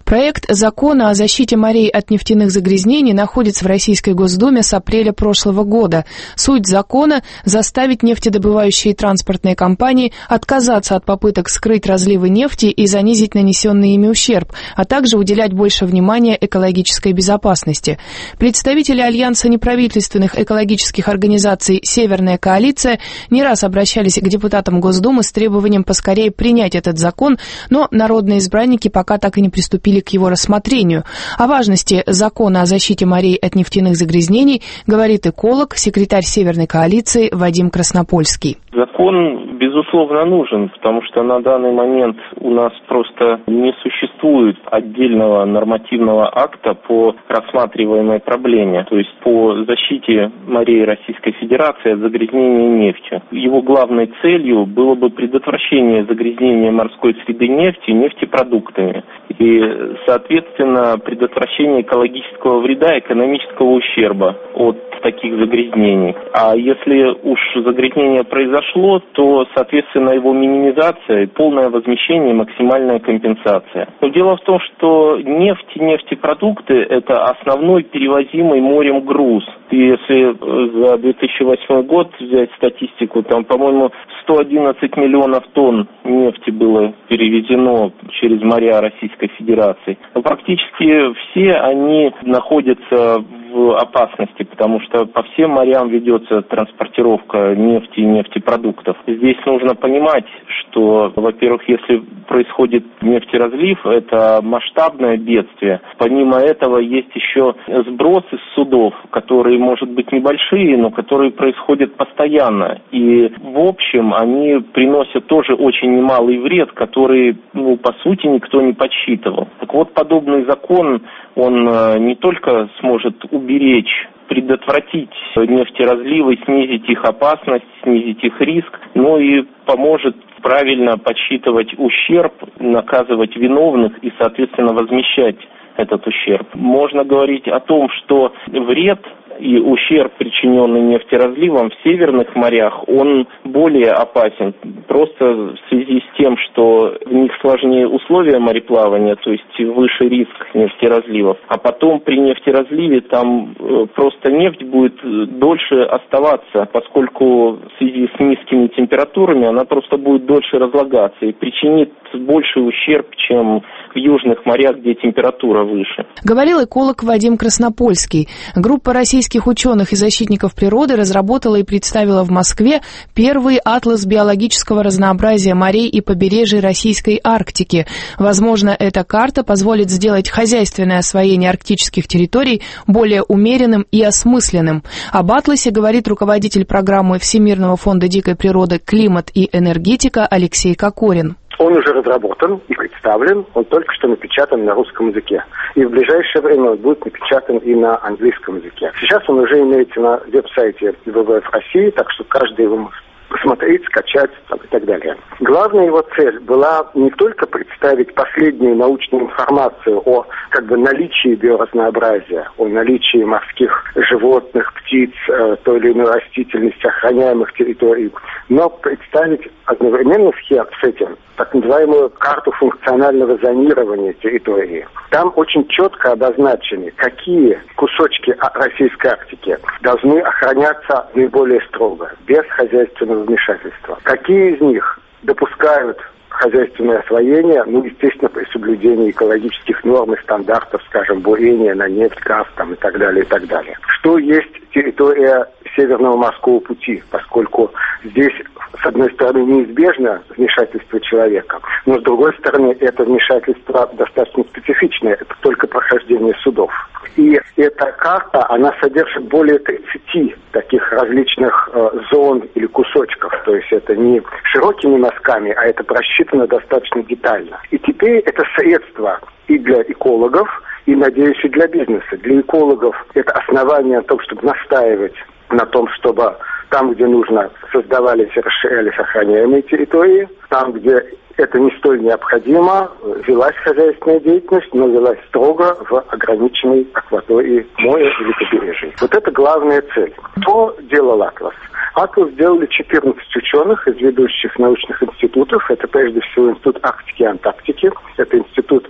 Проект закона о защите морей от нефтяных загрязнений находится в Российской Госдуме с апреля прошлого года. Суть закона – заставить нефтедобывающие транспортные компании отказаться от попыток скрыть разливы нефти и занизить нанесенный ими ущерб, а также уделять больше внимания экологической безопасности. Представители Альянса неправительственных экологических организаций «Северная коалиция» не раз обращались к депутатам Госдумы с требованием поскорее принять этот закон, но народные избранники пока так и не приступили к его рассмотрению. О важности закона о защите морей от нефтяных загрязнений говорит эколог, секретарь Северной коалиции Вадим Краснопольский.
Закон, безусловно, нужен, потому что на данный момент у нас просто не существует отдельного нормативного акта по рассматриваемой проблеме, то есть по защите морей Российской Федерации от загрязнения нефтью. Его главной целью было бы предотвращение загрязнения морской среды нефти нефтепродуктами и, соответственно, предотвращение экологического вреда, экономического ущерба от таких загрязнений. А если уж загрязнение произошло, то, соответственно, его минимизация, полное возмещение, максимальная компенсация. Но дело в том, что нефть и нефтепродукты – это основной перевозимый морем груз. И если за две тысячи восьмой год взять статистику, там, по-моему, сто одиннадцать миллионов тонн нефти было перевезено через моря Российской Федерации. Но практически все они находятся в опасности, потому что по всем морям ведется транспортировка нефти и нефтепродуктов. Здесь нужно понимать, что, во-первых, если происходит нефтеразлив, это масштабное бедствие. Помимо этого есть еще сбросы с судов, которые, может быть, небольшие, но которые происходят постоянно. И, в общем, они приносят тоже очень немалый вред, который, ну, по сути, никто не подсчитывал. Так вот, подобный закон, он не только сможет уберечь, предотвратить нефтеразливы, снизить их опасность, снизить их риск, но и поможет правильно подсчитывать ущерб, наказывать виновных и, соответственно, возмещать этот ущерб. Можно говорить о том, что вред и ущерб, причиненный нефтеразливом в северных морях, он более опасен. Просто в связи с тем, что в них сложнее условия мореплавания, то есть выше риск нефтеразливов. А потом при нефтеразливе там просто нефть будет дольше оставаться, поскольку в связи с низкими температурами она просто будет дольше разлагаться и причинит больший ущерб, чем в южных морях, где температура выше.
Говорил эколог Вадим Краснопольский. Группа российских ученых и защитников природы разработала и представила в Москве первый атлас биологического разнообразия морей и побережий Российской Арктики. Возможно, эта карта позволит сделать хозяйственное освоение арктических территорий более умеренным и осмысленным. Об атласе говорит руководитель программы Всемирного фонда дикой природы «Климат и энергетика» Алексей Кокорин.
Он уже разработан и представлен, он только что напечатан на русском языке. И в ближайшее время он будет напечатан и на английском языке. Сейчас он уже имеется на веб-сайте ВВФ России, так что каждый его посмотреть, скачать там, и так далее. Главная его цель была не только представить последнюю научную информацию о как бы наличии биоразнообразия, о наличии морских животных, птиц, э, той или иной растительности, охраняемых территорий, но представить одновременно с этим так называемую карту функционального зонирования территории. Там очень четко обозначены, какие кусочки Российской Арктики должны охраняться наиболее строго, без хозяйственного вмешательства. Какие из них допускают хозяйственное освоение, ну, естественно, при соблюдении экологических норм и стандартов, скажем, бурения на нефть, газ там, и так далее, и так далее. Что есть территория Северного морского пути, поскольку здесь, с одной стороны, неизбежно вмешательство человека, но, с другой стороны, это вмешательство достаточно специфичное, это только прохождение судов. И эта карта, она содержит более тридцати таких различных э, зон или кусочков, то есть это не широкими мазками, а это просчитано достаточно детально. И теперь это средство и для экологов, и, надеюсь, и для бизнеса. Для экологов это основание о том, чтобы настаивать на том, чтобы там, где нужно, создавались и расширялись охраняемые территории, там, где это не столь необходимо, велась хозяйственная деятельность, но велась строго в ограниченной акватории моря или побережья. Вот это главная цель. Что делал «Атлас»? «Атлас» сделали четырнадцать ученых из ведущих научных институтов. Это прежде всего Институт Арктики и Антарктики. Это Институт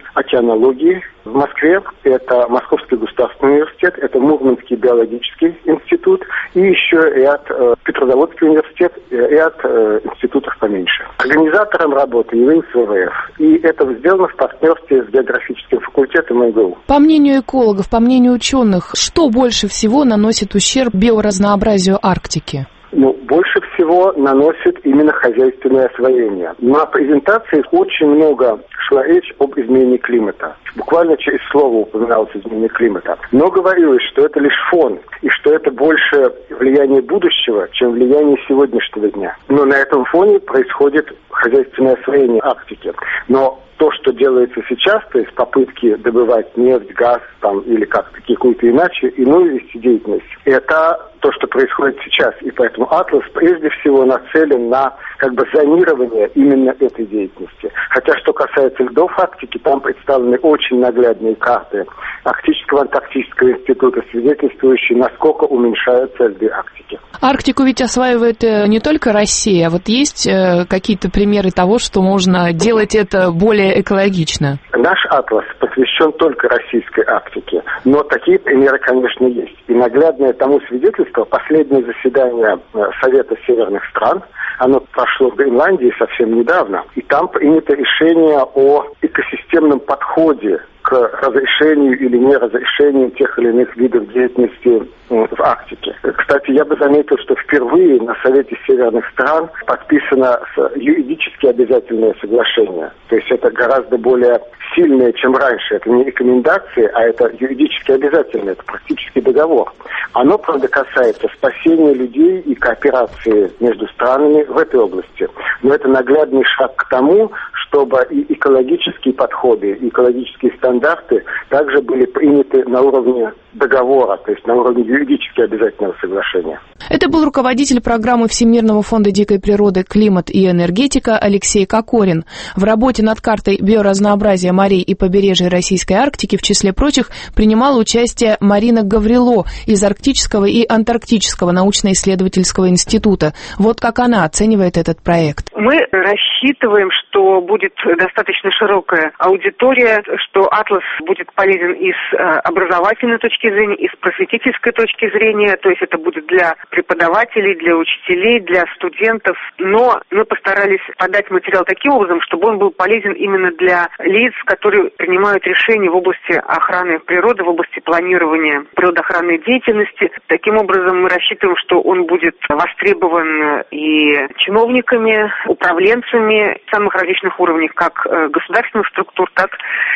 океанологии в Москве, это Московский государственный университет, это Мурманский биологический институт и еще ряд э, Петрозаводский университет, и ряд э, институтов поменьше. Организатором работы является ВВФ, и это сделано в партнерстве с географическим факультетом МГУ.
По мнению экологов, по мнению ученых, что больше всего наносит ущерб биоразнообразию Арктики?
Ну, больше всего наносит именно хозяйственное освоение. На презентации очень много шла речь об изменении климата. Буквально через слово упоминалось изменение климата. Но говорилось, что это лишь фон, и что это больше влияние будущего, чем влияние сегодняшнего дня. Но на этом фоне происходит хозяйственное освоение Арктики. Но то, что делается сейчас, то есть попытки добывать нефть, газ там, или как-то какую-то иначе, иную вести деятельность, это то, что происходит сейчас. И поэтому «Атлас» прежде всего нацелен на как бы зонирование именно этой деятельности. Хотя, что касается льдов Арктики, там представлены очень наглядные карты Арктического антарктического института, свидетельствующие, насколько уменьшаются льды Арктики.
Арктику ведь осваивает не только Россия. Вот есть какие-то примеры того, что можно делать это более экологично?
Наш «Атлас» посвящен только российской Арктике, но такие примеры, конечно, есть. И наглядное тому свидетельство последнее заседание Совета северных стран, оно прошло в Гренландии совсем недавно, и там принято решение о экосистемном подходе к разрешению или неразрешению тех или иных видов деятельности в Арктике. Кстати, я бы заметил, что впервые на Совете северных стран подписано юридически обязательное соглашение. То есть это гораздо более сильное, чем раньше. Это не рекомендации, а это юридически обязательное, это практически договор. Оно, правда, касается спасения людей и кооперации между странами в этой области. Но это наглядный шаг к тому, чтобы и экологические подходы, и экологические стандарты также были приняты на уровне договора, то есть на уровне юридически обязательного соглашения.
Это был руководитель программы Всемирного фонда дикой природы «Климат и энергетика» Алексей Кокорин. В работе над картой биоразнообразия морей и побережья Российской Арктики, в числе прочих, принимала участие Марина Гаврило из Арктического и Антарктического научно-исследовательского института. Вот как она оценивает этот проект.
Мы рассчитываем, что будет достаточно широкая аудитория, что «Атлас» будет полезен и с образовательной точки зрения, и с просветительской точки зрения, то есть это будет для преподавателей, для учителей, для студентов, но мы постарались подать материал таким образом, чтобы он был полезен именно для лиц, которые принимают решения в области охраны природы, в области планирования природоохранной деятельности. Таким образом, мы рассчитываем, что он будет востребован и чиновниками, управленцами самых различных уровней, как государственных структур, так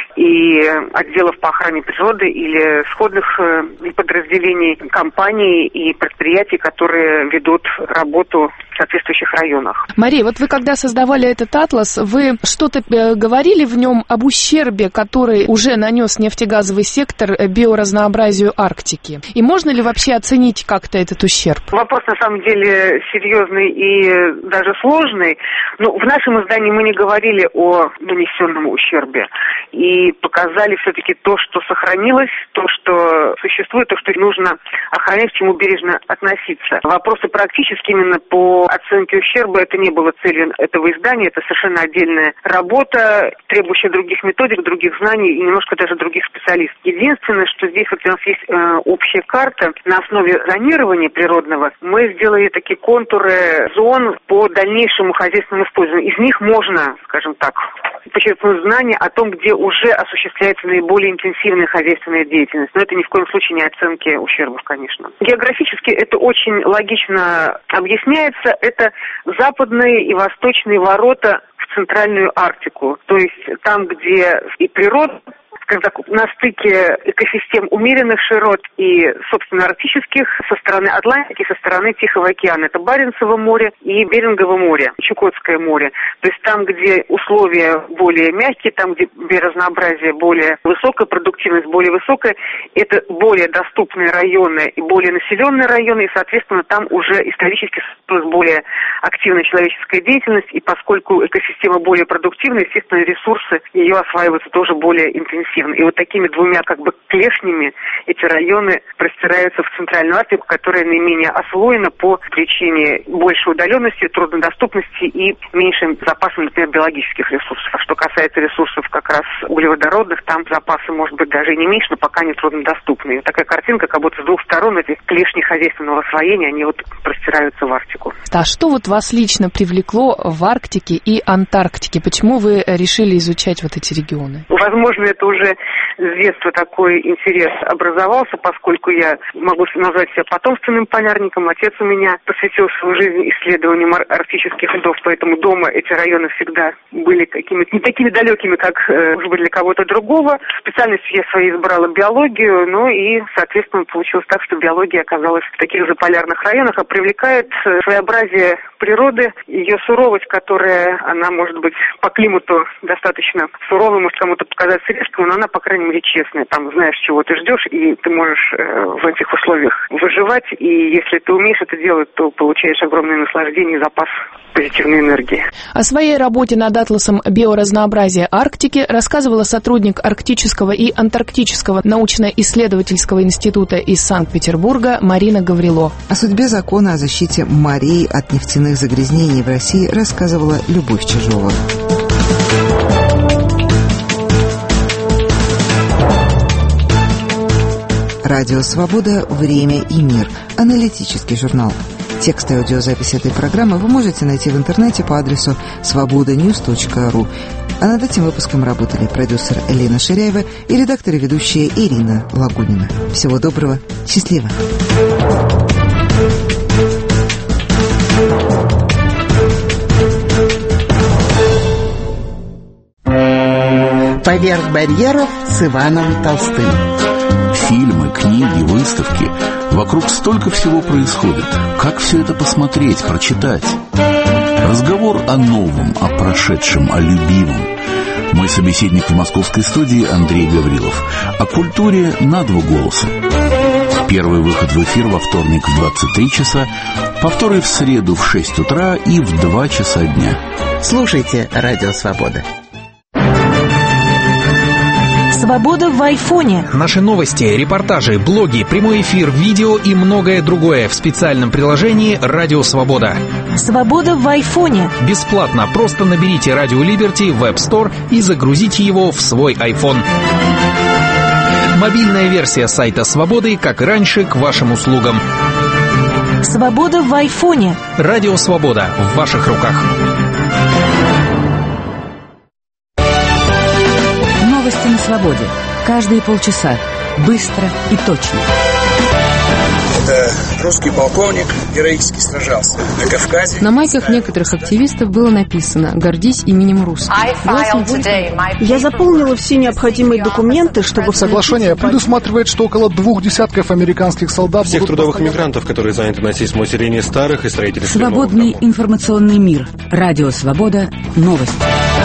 и отделов по охране природы или сходных подразделений, компаний и предприятий, которые ведут работу в соответствующих районах.
Мария, вот вы когда создавали этот атлас, вы что-то говорили в нем об ущербе, который уже нанес нефтегазовый сектор биоразнообразию Арктики? И можно ли вообще оценить как-то этот ущерб?
Вопрос на самом деле серьезный и даже сложный. Но в нашем издании мы не говорили о нанесенном ущербе и показали все-таки то, что сохранилось, то, что существует, то, что нужно охранять, к чему бережно относиться. Вопросы практически именно по оценке ущерба, это не было целью этого издания, это совершенно отдельная работа, требующая других методик, других знаний и немножко даже других специалистов. Единственное, что здесь вот у нас есть э, общая карта на основе зонирования природного. Мы сделали такие контуры зон по дальнейшему хозяйственному использованию. Из них можно, скажем так, почерпнуть знания о том, где уже осуществляется наиболее интенсивная хозяйственная деятельность. Но это ни в коем случае не оценки ущербов, конечно. Географически это очень логично объясняется. Это западные и восточные ворота в Центральную Арктику. То есть там, где и природа, на стыке экосистем умеренных широт и, собственно, арктических со стороны Атлантики, со стороны Тихого океана. Это Баренцево море и Берингово море, Чукотское море. То есть там, где условия более мягкие, там, где биоразнообразие более высокое, продуктивность более высокая, это более доступные районы и более населенные районы, и, соответственно, там уже исторически существует более активная человеческая деятельность, и поскольку экосистема более продуктивна, естественно, ресурсы ее осваиваются тоже более интенсивно. эффективно. И вот такими двумя как бы клешнями эти районы простираются в Центральную Африку, которая наименее освоена по причине большей удаленности, труднодоступности и меньшим запасом, например, биологических ресурсов. А что касается ресурсов как раз углеводородных, там запасы, может быть, даже и не меньше, но пока не труднодоступны. И такая картинка, как будто с двух сторон эти клешни хозяйственного освоения, они вот простираются в Арктику.
А что вот вас лично привлекло в Арктике и Антарктике? Почему вы решили изучать вот эти регионы?
Возможно, это уже с детства такой интерес образовался, поскольку я могу назвать себя потомственным полярником. Отец у меня посвятил свою жизнь исследованиям арктических льдов, поэтому дома эти районы всегда были какими-то не такими далекими, как, может быть, для кого-то другого. Специальностью я своей избрала биологию, ну и, соответственно, получилось так, что биология оказалась в таких же полярных районах, а привлекает своеобразие природы, ее суровость, которая, она может быть по климату достаточно суровой, может кому-то показаться резкой, но она, по крайней мере, честная. Там знаешь, чего ты ждешь, и ты можешь э, в этих условиях выживать, и если ты умеешь это делать, то получаешь огромное наслаждение и запас позитивной энергии.
О своей работе над атласом биоразнообразия Арктики рассказывала сотрудник Арктического и Антарктического научно-исследовательского института из Санкт-Петербурга Марина Гаврило.
О судьбе закона о защите морей от нефтяных загрязнений в России рассказывала Любовь Чижова. Радио «Свобода. Время и мир». Аналитический журнал. Текст и аудиозапись этой программы вы можете найти в интернете по адресу свобода ньюс точка ру. А над этим выпуском работали продюсер Элина Ширяева и редактор и ведущая Ирина Лагунина. Всего доброго. Счастливо.
«Поверх барьеров» с Иваном Толстым.
Фильмы, книги, выставки. Вокруг столько всего происходит. Как все это посмотреть, прочитать? Разговор о новом, о прошедшем, о любимом. Мой собеседник в московской студии Андрей Гаврилов. О культуре на два голоса. Первый выход в эфир во вторник в двадцать три часа, повторы в среду в шесть утра и в два часа дня.
Слушайте «Радио Свобода».
Свобода в айфоне.
Наши новости, репортажи, блоги, прямой эфир, видео и многое другое в специальном приложении «Радио Свобода».
Свобода в айфоне.
Бесплатно. Просто наберите «Радио Либерти» в App Store и загрузите его в свой iPhone. Мобильная версия сайта «Свободы», как и раньше, к вашим услугам.
Свобода в айфоне.
«Радио Свобода» в ваших руках.
Новости на свободе. Каждые полчаса. Быстро и точно.
Это русский полковник героически сражался на Кавказе.
На майках некоторых активистов было написано «Гордись именем русских».
Я заполнила все необходимые документы, чтобы...
Соглашение предусматривает, что около двух десятков американских солдат...
Всех трудовых мигрантов, которые заняты на сейсмоусилении старых и строительстве...
Свободный информационный мир. Радио Свобода. Новости.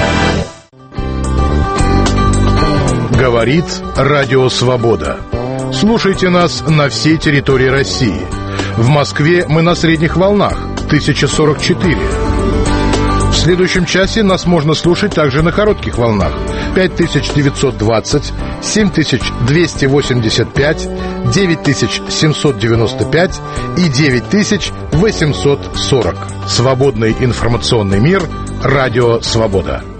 Говорит Радио Свобода. Слушайте нас на всей территории России. В Москве мы на средних волнах тысяча сорок четыре. В следующем часе нас можно слушать также на коротких волнах пять тысяч девятьсот двадцать, семь тысяч двести восемьдесят пять, девять тысяч семьсот девяносто пять и девять тысяч восемьсот сорок. Свободный информационный мир. Радио Свобода.